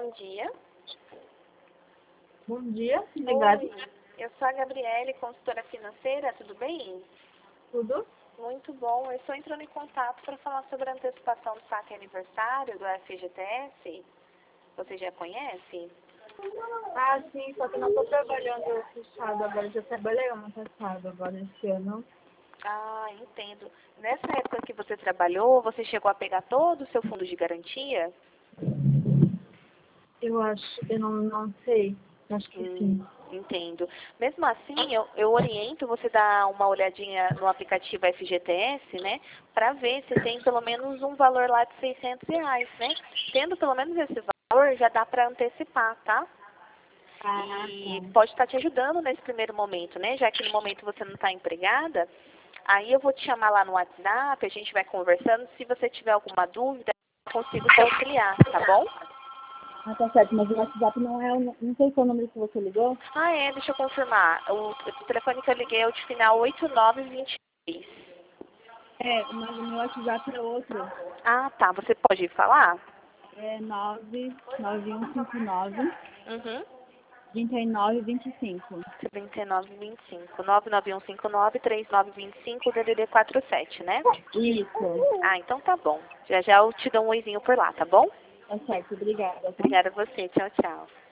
Bom dia. Bom dia, obrigada. Oi, eu sou a Gabriele, consultora financeira, tudo bem? Tudo? Muito bom. Eu estou entrando em contato para falar sobre a antecipação do saque aniversário do FGTS. Você já conhece? Ah, sim, só que não estou trabalhando fechado agora, já trabalhei ano passado, agora esse ano. Ah, entendo. Nessa época que você trabalhou, você chegou a pegar todo o seu fundo de garantia? Eu acho, eu não sei, acho que sim. Entendo. Mesmo assim, eu oriento você dar uma olhadinha no aplicativo FGTS, né? Para ver se tem pelo menos um valor lá de R$ 600, né? Tendo pelo menos esse valor, já dá para antecipar, tá? Ah, E tá. pode estar te ajudando nesse primeiro momento, né? Já que no momento você não está empregada, aí eu vou te chamar lá no WhatsApp, a gente vai conversando. Se você tiver alguma dúvida, eu consigo te auxiliar, tá bom? Ah, tá certo, mas o WhatsApp não é, não sei qual número que você ligou. Ah, é, deixa eu confirmar. O telefone que eu liguei é o de final 8923. Mas o meu WhatsApp é outro. Ah, tá. Você pode falar? É 99159 Uhum. 3925. 3925. 991593925, DDD 47, né? Isso. Ah, então tá bom. Já já eu te dou um oizinho por lá, tá bom? Tá certo, obrigada, tá? Obrigada a você. Tchau, tchau.